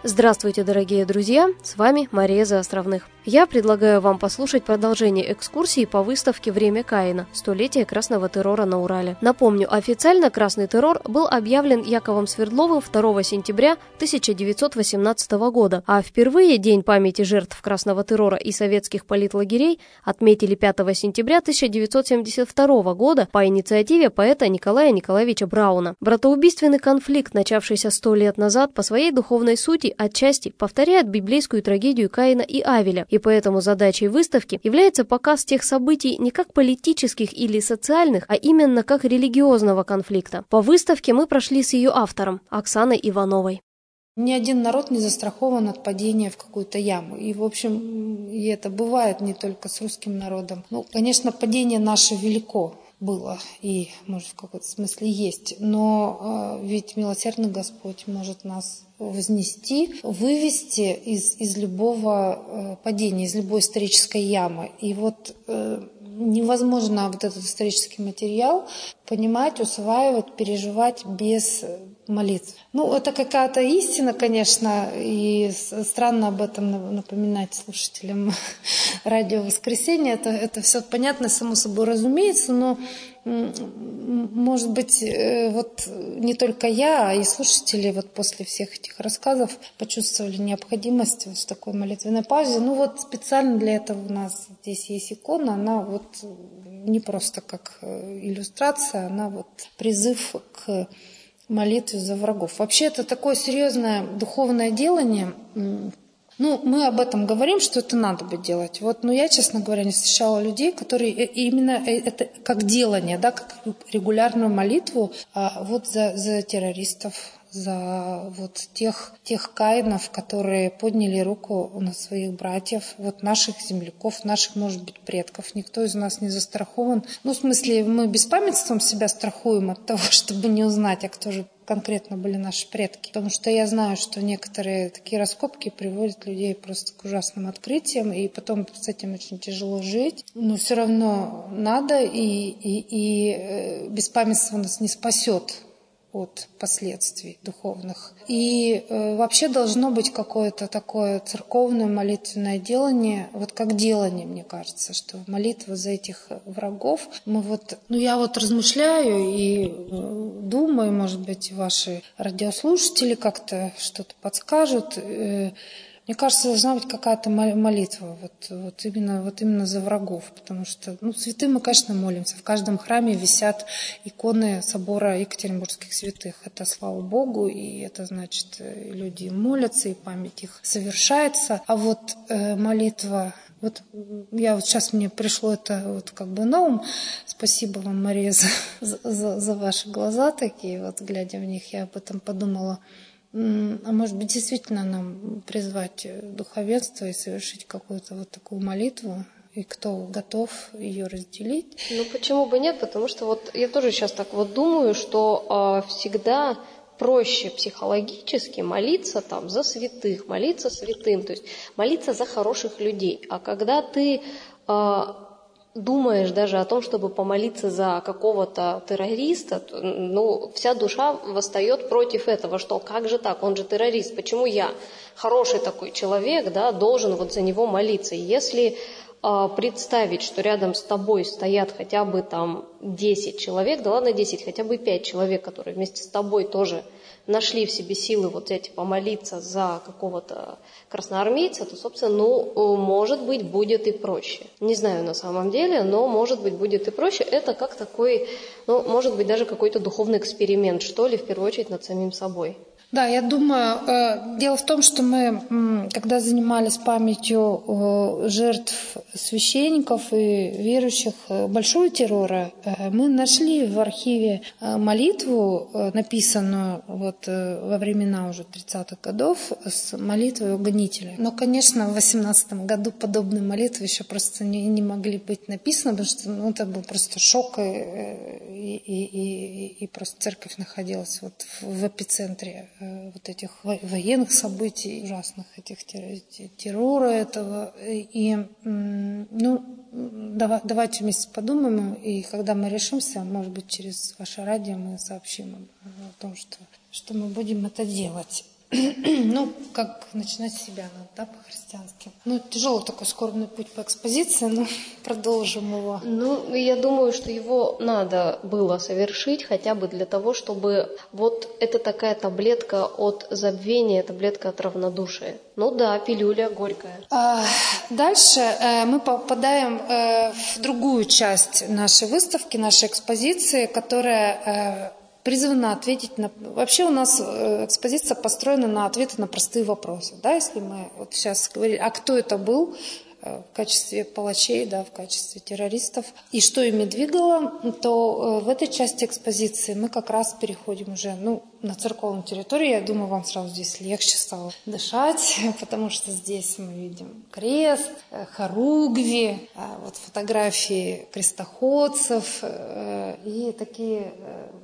Здравствуйте, дорогие друзья! С вами Мария Заостровных. Я предлагаю вам послушать продолжение экскурсии по выставке «Время Каина. Столетие красного террора на Урале». Напомню, официально красный террор был объявлен Яковом Свердловым 2 сентября 1918 года, а впервые День памяти жертв красного террора и советских политлагерей отметили 5 сентября 1972 года по инициативе поэта Николая Николаевича Брауна. Братоубийственный конфликт, начавшийся 100 лет назад, по своей духовной сути отчасти повторяет библейскую трагедию Каина и Авеля, и поэтому задачей выставки является показ тех событий не как политических или социальных, а именно как религиозного конфликта. По выставке мы прошли с ее автором, Оксаной Ивановой. Ни один народ не застрахован от падения в какую-то яму. И, в общем, и это бывает не только с русским народом. Конечно, падение наше велико было и, может, в каком-то смысле есть. Но ведь милосердный Господь может нас вознести, вывести из любого падения, из любой исторической ямы. И вот невозможно вот этот исторический материал понимать, усваивать, переживать без молитв. Это какая-то истина, конечно, и странно об этом напоминать слушателям радио «Воскресенье». Это все понятно, само собой разумеется, но, может быть, вот не только я, а и слушатели вот после всех этих рассказов почувствовали необходимость в такой молитвенной паузе. Специально для этого у нас здесь есть икона, она не просто как иллюстрация, она призыв к молитве за врагов. Вообще это такое серьезное духовное делание. Мы об этом говорим, что это надо бы делать. Но я, честно говоря, не встречала людей, которые именно это как делание, как регулярную молитву за террористов, за тех каинов, которые подняли руку на своих братьев, наших земляков, наших, может быть, предков. Никто из нас не застрахован. В смысле, мы беспамятством себя страхуем от того, чтобы не узнать, а кто же конкретно были наши предки. Потому что я знаю, что некоторые такие раскопки приводят людей просто к ужасным открытиям, и потом с этим очень тяжело жить. Но все равно надо, и беспамятство нас не спасет от последствий духовных. И вообще должно быть какое-то такое церковное молитвенное делание, как делание, мне кажется, что молитва за этих врагов. Я размышляю и думаю, может быть, ваши радиослушатели как-то что-то подскажут. Мне кажется, должна быть какая-то молитва именно за врагов, потому что святым мы, конечно, молимся. В каждом храме висят иконы собора Екатеринбургских святых. Это слава Богу, и это значит, люди молятся, и память их совершается. А молитва, сейчас мне пришло это на ум. Спасибо вам, Мария, за ваши глаза такие, глядя в них, я об этом подумала. А может быть, действительно нам призвать духовенство и совершить какую-то такую молитву, и кто готов ее разделить? Почему бы нет? Потому что я тоже сейчас так думаю, что всегда проще психологически молиться за святых, молиться святым, то есть молиться за хороших людей. А когда ты думаешь даже о том, чтобы помолиться за какого-то террориста, вся душа восстает против этого, что как же так, он же террорист, почему я, хороший такой человек, должен за него молиться? И если представить, что рядом с тобой стоят хотя бы 10 человек, да ладно 10, хотя бы 5 человек, которые вместе с тобой тоже нашли в себе силы помолиться за какого-то красноармейца, то, собственно, может быть, будет и проще. Не знаю на самом деле, но, может быть, будет и проще. Это как такой, может быть, даже какой-то духовный эксперимент, что ли, в первую очередь над самим собой. Да, я думаю, дело в том, что мы, когда занимались памятью жертв священников и верующих большого террора, мы нашли в архиве молитву, написанную во времена уже 30-х годов, с молитвой у гонителя. Но, конечно, в 18 году подобные молитвы еще просто не могли быть написаны, потому что это был просто шок, и просто церковь находилась в эпицентре этих военных событий, ужасных этих террора этого. И давайте вместе подумаем, и когда мы решимся, может быть, через ваше радио мы сообщим о том, что мы будем это делать. Ну, как начинать с себя надо, да, по-христиански. Ну, тяжелый такой скорбный путь по экспозиции, но продолжим его. Ну, я думаю, что его надо было совершить хотя бы для того, чтобы вот это такая таблетка от забвения, таблетка от равнодушия. Ну да, пилюля горькая. Дальше мы попадаем в другую часть нашей выставки, нашей экспозиции, которая призвана ответить на... Вообще у нас экспозиция построена на ответы на простые вопросы. Да? Если мы вот сейчас говорили, а кто это был в качестве палачей, да, в качестве террористов, и что ими двигало, то в этой части экспозиции мы как раз переходим уже на церковную территорию. Я думаю, вам сразу здесь легче стало дышать, потому что здесь мы видим крест, хоругви, вот фотографии крестоходцев и такие...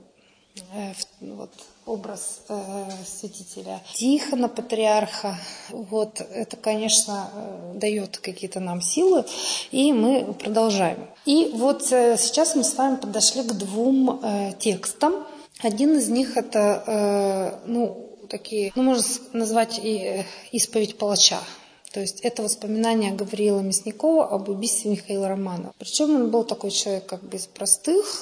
Вот образ святителя Тихона, патриарха. Вот это, конечно, дает какие-то нам силы, и мы продолжаем. И вот сейчас мы с вами подошли к двум текстам. Один из них это, можно назвать и исповедь палача. То есть это воспоминания Гавриила Мясникова об убийстве Михаила Романова. Причем он был такой человек как бы из простых,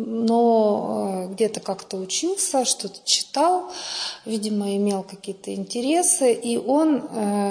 но где-то как-то учился, что-то читал, видимо, имел какие-то интересы. И он,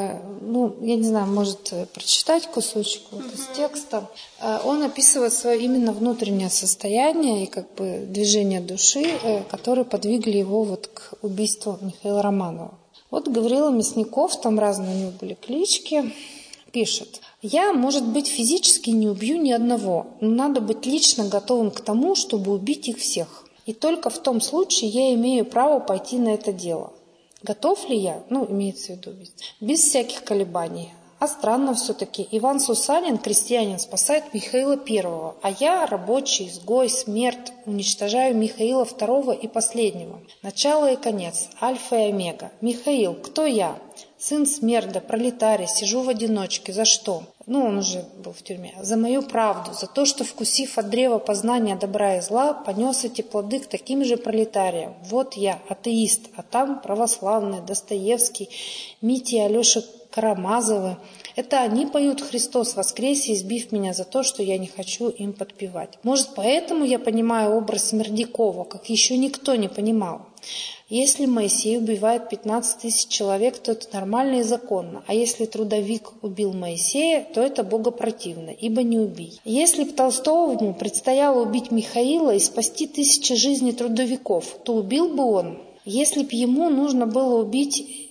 я не знаю, может прочитать кусочек из текста. Он описывает свое именно внутреннее состояние и как бы движение души, которые подвигли его вот к убийству Михаила Романова. Вот Гавриил Мясников, там разные у него были клички, пишет: «Я, может быть, физически не убью ни одного, но надо быть лично готовым к тому, чтобы убить их всех. И только в том случае я имею право пойти на это дело. Готов ли я?» Имеется в виду без всяких колебаний. А странно все-таки. Иван Сусанин, крестьянин, спасает Михаила I, а я, рабочий, изгой, смерть, уничтожаю Михаила II и последнего. Начало и конец, альфа и омега. Михаил, кто я? Сын смерда, пролетарий, сижу в одиночке. За что? Он уже был в тюрьме. За мою правду, за то, что, вкусив от древа познания добра и зла, понес эти плоды к таким же пролетариям. Вот я, атеист, а там православные, Достоевский, Митя и Алеша Карамазовы. Это они поют «Христос воскресе», избив меня за то, что я не хочу им подпевать. Может, поэтому я понимаю образ Смердякова, как еще никто не понимал. Если Моисей убивает 15 тысяч человек, то это нормально и законно. А если трудовик убил Моисея, то это богопротивно, ибо не убий. Если б Толстому предстояло убить Михаила и спасти тысячи жизней трудовиков, то убил бы он. Если б ему нужно было убить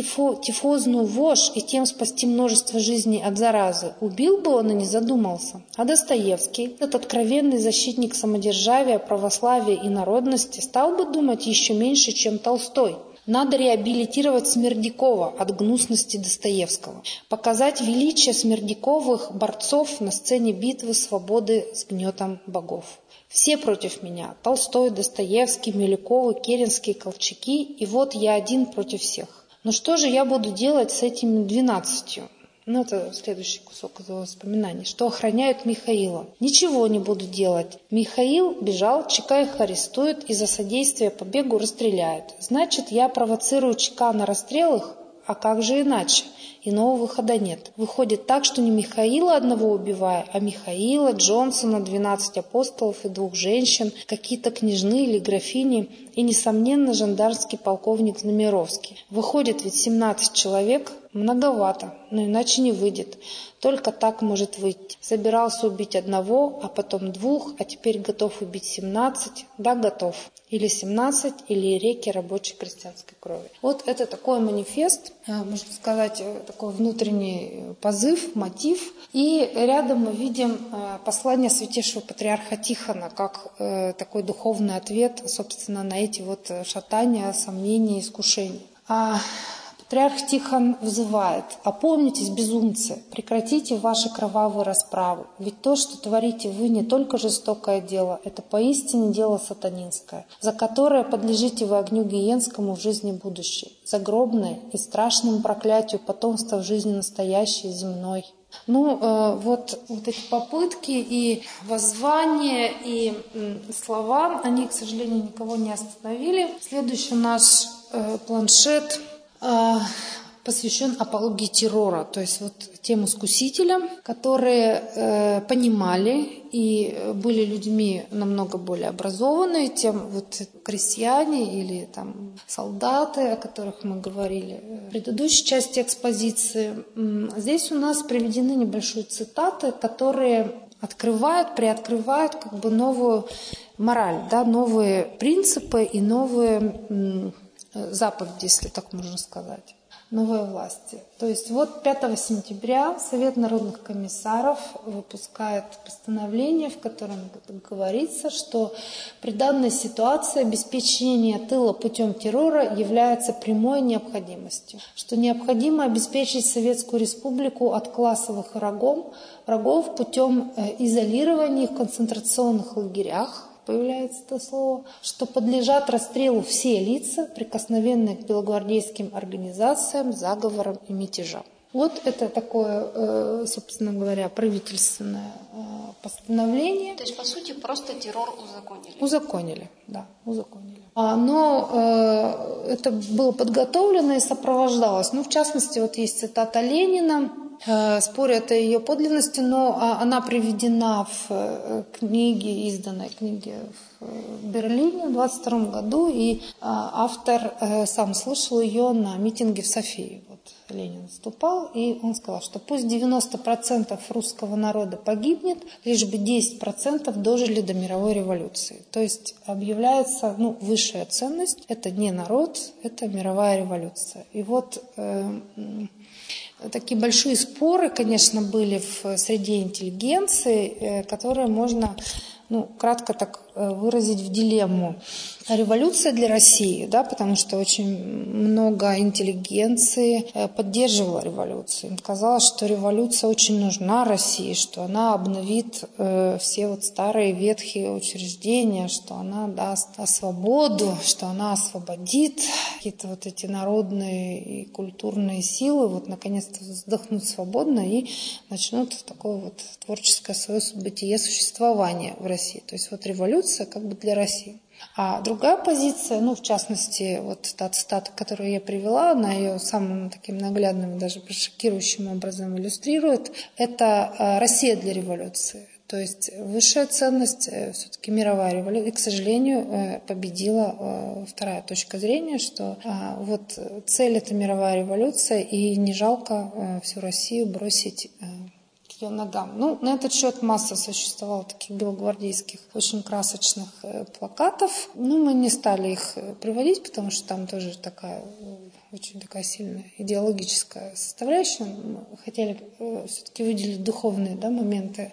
тифозную вошь и тем спасти множество жизней от заразы, убил бы он и не задумался. А Достоевский, этот откровенный защитник самодержавия, православия и народности, стал бы думать еще меньше, чем Толстой. Надо реабилитировать Смердякова от гнусности Достоевского, показать величие Смердяковых борцов на сцене битвы свободы с гнетом богов. Все против меня. Толстой, Достоевский, Милюковы, Керенский, Колчаки, и вот я один против всех. Но что же я буду делать с этими 12? Это следующий кусок из его воспоминаний. Что охраняют Михаила? Ничего не буду делать. Михаил бежал, ЧК их арестует и за содействие побегу расстреляют. Значит, я провоцирую ЧК на расстрел их? А как же иначе? Иного выхода нет. Выходит так, что не Михаила одного убиваю, а Михаила, Джонсона, 12 апостолов и 2 женщин, какие-то княжны или графини и, несомненно, жандармский полковник Знамеровский. Выходит ведь 17 человек. Многовато, но иначе не выйдет. Только так может выйти. Собирался убить одного, а потом 2, а теперь готов убить 17. Да, готов. Или 17, или реки рабочей крестьянской крови. Вот это такой манифест, можно сказать, такой внутренний позыв, мотив. И рядом мы видим послание святейшего патриарха Тихона, как такой духовный ответ, собственно, на эти вот шатания, сомнения, искушения. Патриарх Тихон взывает: «Опомнитесь, безумцы, прекратите ваши кровавые расправы, ведь то, что творите вы, не только жестокое дело, это поистине дело сатанинское, за которое подлежите вы огню гиенскому в жизни будущей, загробной и страшному проклятию потомства в жизни настоящей земной». Вот эти попытки и воззвания, и слова, они, к сожалению, никого не остановили. Следующий наш планшет посвящен апологии террора, то есть вот тем искусителям, которые понимали и были людьми намного более образованные, тем вот крестьяне или там солдаты, о которых мы говорили в предыдущей части экспозиции. Здесь у нас приведены небольшие цитаты, которые приоткрывают как бы новую мораль, да, новые принципы и новые заповеди, если так можно сказать. Новой власти. То есть вот 5 сентября Совет народных комиссаров выпускает постановление, в котором говорится, что при данной ситуации обеспечение тыла путем террора является прямой необходимостью, что необходимо обеспечить Советскую Республику от классовых врагов путем изолирования их в концентрационных лагерях, появляется это слово, что подлежат расстрелу все лица, прикосновенные к белогвардейским организациям, заговорам и мятежам. Вот это такое, собственно говоря, правительственное постановление. То есть, по сути, просто террор узаконили. Узаконили, да, узаконили. Но это было подготовлено и сопровождалось. Ну, в частности, вот есть цитата Ленина. Спорят о ее подлинности, но она приведена в книге, изданной книге в Берлине в 1922 году, и автор сам слышал ее на митинге в Софии. Вот Ленин выступал, и он сказал, что пусть 90% русского народа погибнет, лишь бы 10% дожили до мировой революции. То есть объявляется высшая ценность, это не народ, это мировая революция. И вот такие большие споры, конечно, были в среде интеллигенции, которые можно кратко так выразить в дилемму. Революция для России, да, потому что очень много интеллигенции поддерживала революцию. Им казалось, что революция очень нужна России, что она обновит все вот старые ветхие учреждения, что она даст свободу, что она освободит какие-то вот эти народные и культурные силы, вот наконец-то вздохнут свободно и начнут такое вот творческое свое бытие, существование в России. То есть вот революция как бы для России. А другая позиция, в частности, вот та цитата, которую я привела, она ее самым таким наглядным, даже шокирующим образом иллюстрирует, это Россия для революции. То есть высшая ценность все-таки мировая революция. И, к сожалению, победила вторая точка зрения, что вот цель — это мировая революция, и не жалко всю Россию бросить к ее ногам. На этот счет масса существовало таких белогвардейских, очень красочных плакатов. Мы не стали их приводить, потому что там тоже очень такая сильная идеологическая составляющая. Мы хотели все-таки выделить духовные моменты.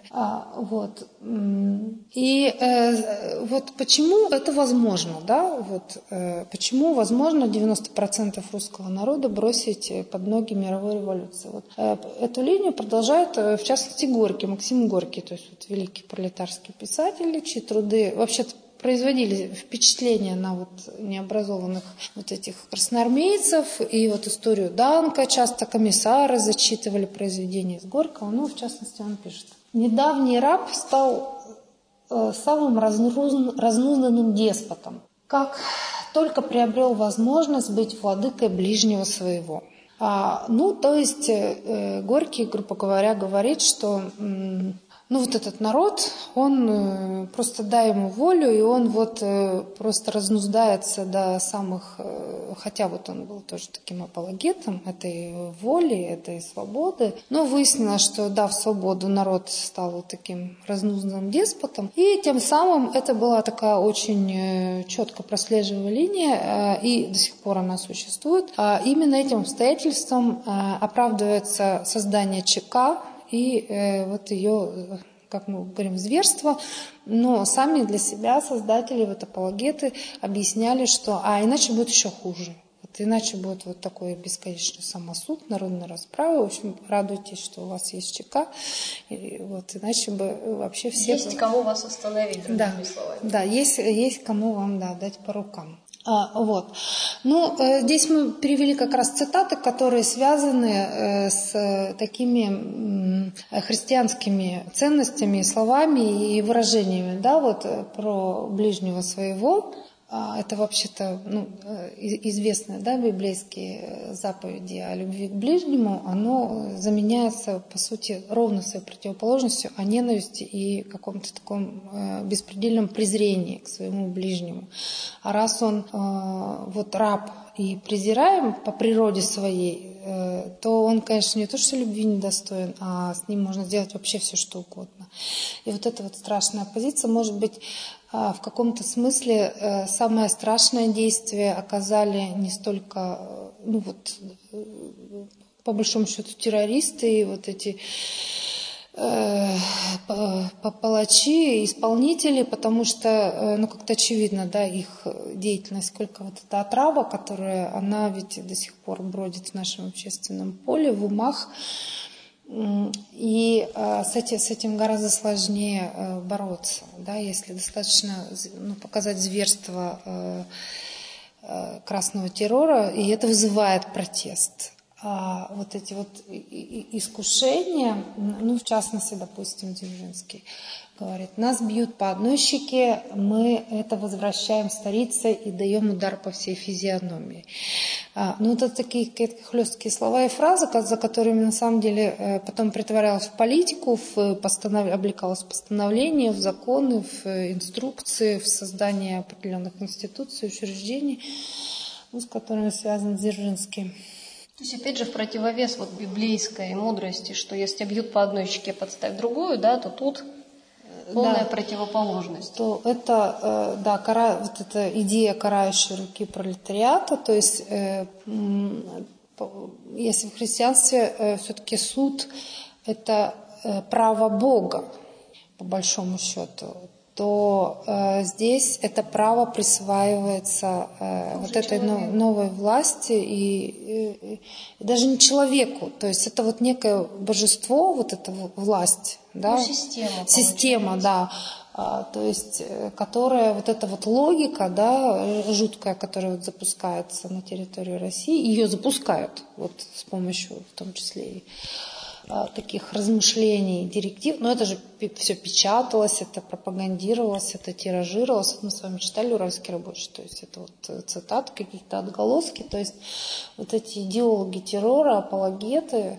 И вот почему это возможно, почему возможно 90% русского народа бросить под ноги мировой революции. Вот эту линию продолжает, в частности, Горький, Максим Горький, то есть вот великий пролетарский писатель, чьи труды вообще-то производили впечатление на вот необразованных вот этих красноармейцев, и вот историю Данка часто комиссары зачитывали произведения из Горького, в частности, он пишет: «Недавний раб стал самым разнузданным деспотом, как только приобрел возможность быть владыкой ближнего своего». То есть Горький, грубо говоря, говорит, что вот этот народ, он просто дай ему волю, и он вот просто разнуздается до самых... Хотя вот он был тоже таким апологетом этой воли, этой свободы. Но выяснилось, что, дав свободу, народ стал вот таким разнузданным деспотом. И тем самым это была такая очень четко прослеживаемая линия, и до сих пор она существует. Именно этим обстоятельством оправдывается создание ЧК, и вот ее, как мы говорим, зверство, но сами для себя создатели, апологеты объясняли, что иначе будет еще хуже. Иначе будет вот такой бесконечный самосуд, народная расправа. В общем, радуйтесь, что у вас есть ЧК. И иначе бы вообще все... Есть кому вас остановить, другими словами. Да, есть кому вам дать по рукам. Здесь мы перевели как раз цитаты, которые связаны с такими христианскими ценностями, словами и выражениями, про ближнего своего. это вообще-то известные, да, библейские заповеди о любви к ближнему, оно заменяется, по сути, ровно своей противоположностью о ненависти и каком-то таком беспредельном презрении к своему ближнему. А раз он вот раб и презираем по природе своей, то он, конечно, не то что любви недостоин, а с ним можно сделать вообще все, что угодно. И вот эта вот страшная позиция, может быть, в каком-то смысле самое страшное действие оказали не столько, по большому счету, террористы и вот эти палачи, исполнители, потому что, как-то очевидно, да, их деятельность, сколько вот эта отрава, которая, она ведь до сих пор бродит в нашем общественном поле, в умах, и с этим гораздо сложнее бороться, да, если достаточно показать зверство красного террора, и это вызывает протест. А вот эти вот искушения, в частности, допустим, Дзержинский говорит, нас бьют по одной щеке, мы это возвращаем старицей и даем удар по всей физиономии. Это такие какие-то хлесткие слова и фразы, за которыми на самом деле потом притворялась в политику, облекалась в постановления, в законы, в инструкции, в создание определенных институций, учреждений, с которыми связан Дзержинский. То есть, опять же, в противовес вот библейской мудрости, что если бьют по одной щеке, подставь другую, да, то тут полная противоположность. То это, вот эта идея карающей руки пролетариата, то есть, если в христианстве все-таки суд – это право Бога, по большому счету, то здесь это право присваивается вот этой новой власти и даже не человеку. То есть это вот некое божество, вот эта власть. Да? Система, да. То есть, которая, вот эта вот логика, да, жуткая, которая вот запускается на территории России, ее запускают вот с помощью, в том числе и таких размышлений, директив. Но это же все печаталось, это пропагандировалось, это тиражировалось. Мы с вами читали «Уральский рабочий», то есть это вот цитаты, какие-то отголоски. То есть вот эти идеологи террора, апологеты,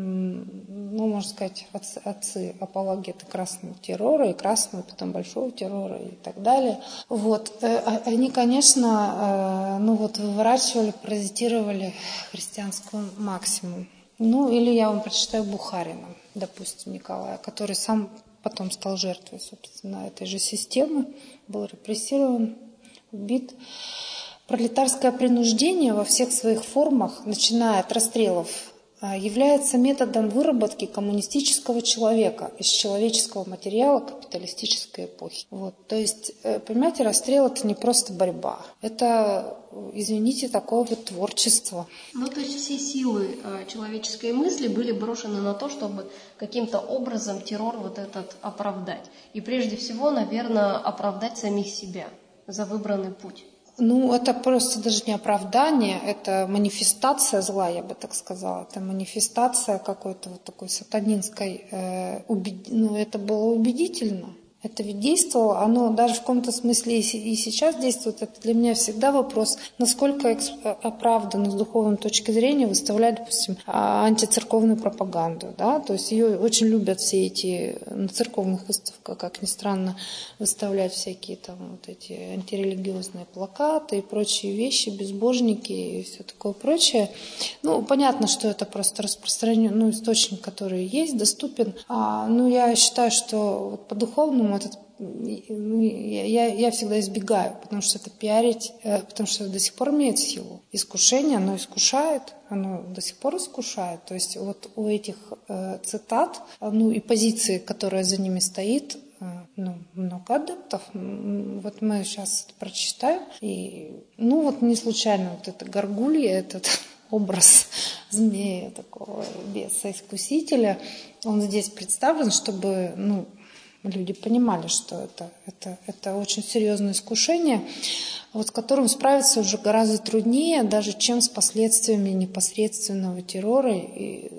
можно сказать, отцы апологеты красного террора и красного, потом большого террора и так далее. Вот. Они, конечно, выворачивали, паразитировали христианскую максимум. Или я вам прочитаю Бухарина, допустим, Николая, который сам потом стал жертвой, собственно, этой же системы, был репрессирован, убит. Пролетарское принуждение во всех своих формах, начиная от расстрелов, является методом выработки коммунистического человека из человеческого материала капиталистической эпохи. То есть, понимаете, расстрел – это не просто борьба, это, извините, такое вот творчество. То есть все силы человеческой мысли были брошены на то, чтобы каким-то образом террор вот этот оправдать. И прежде всего, наверное, оправдать самих себя за выбранный путь. Это просто даже не оправдание, это манифестация зла, я бы так сказала. Это манифестация какой-то вот такой сатанинской, это было убедительно. Это ведь действовало, оно даже в каком-то смысле и сейчас действует. Это для меня всегда вопрос, насколько оправданно с духовной точки зрения выставлять, допустим, антицерковную пропаганду. Да? То есть ее очень любят все эти на церковных выставках, как ни странно, выставлять всякие там вот эти антирелигиозные плакаты и прочие вещи, безбожники и все такое прочее. Понятно, что это просто распространенный источник, который есть, доступен. Я считаю, что по духовному я всегда избегаю, потому что это пиарить, потому что это до сих пор имеет силу. Искушение, оно искушает, оно до сих пор искушает. То есть вот у этих цитат, и позиции, которая за ними стоит, много адептов. Вот мы сейчас это прочитаем. И, не случайно вот это горгулья, этот образ змея, такого беса-искусителя, он здесь представлен, чтобы, люди понимали, что это очень серьезное искушение, с которым справиться уже гораздо труднее, даже чем с последствиями непосредственного террора и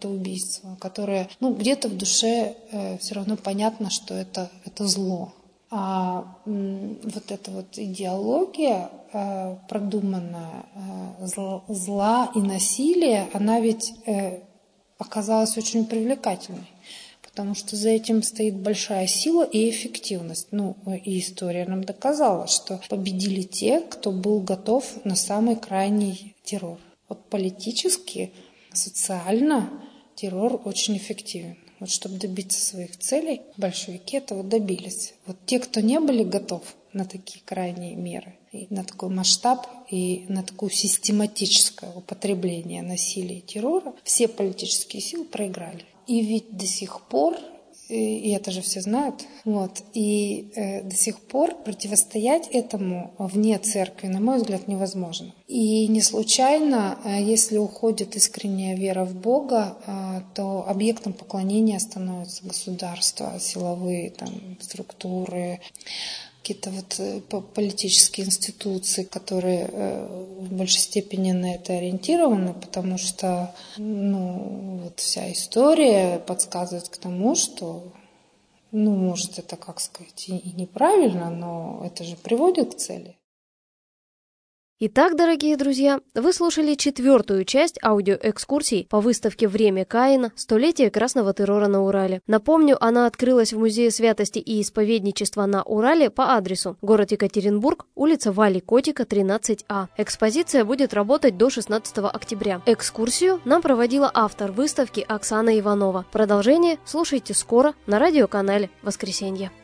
братоубийства, которое, где-то в душе все равно понятно, что это зло. А вот эта вот идеология продуманная зла и насилия, она ведь оказалась очень привлекательной, потому что за этим стоит большая сила и эффективность. И история нам доказала, что победили те, кто был готов на самый крайний террор. Вот политически, социально террор очень эффективен. Вот чтобы добиться своих целей, большевики этого добились. Вот те, кто не были готовы на такие крайние меры, и на такой масштаб, и на такое систематическое употребление насилия и террора, все политические силы проиграли. И ведь до сих пор, и это же все знают, до сих пор противостоять этому вне церкви, на мой взгляд, невозможно. И не случайно, если уходит искренняя вера в Бога, то объектом поклонения становятся государства, силовые структуры, какие-то политические институции, которые в большей степени на это ориентированы, потому что вся история подсказывает к тому, что, может, это, и неправильно, но это же приводит к цели. Итак, дорогие друзья, вы слушали 4-ю часть аудиоэкскурсий по выставке «Время Каина. Столетие красного террора на Урале». Напомню, она открылась в Музее святости и исповедничества на Урале по адресу: город Екатеринбург, улица Вали Котика, 13А. Экспозиция будет работать до 16 октября. Экскурсию нам проводила автор выставки Оксана Иванова. Продолжение слушайте скоро на радиоканале «Воскресенье».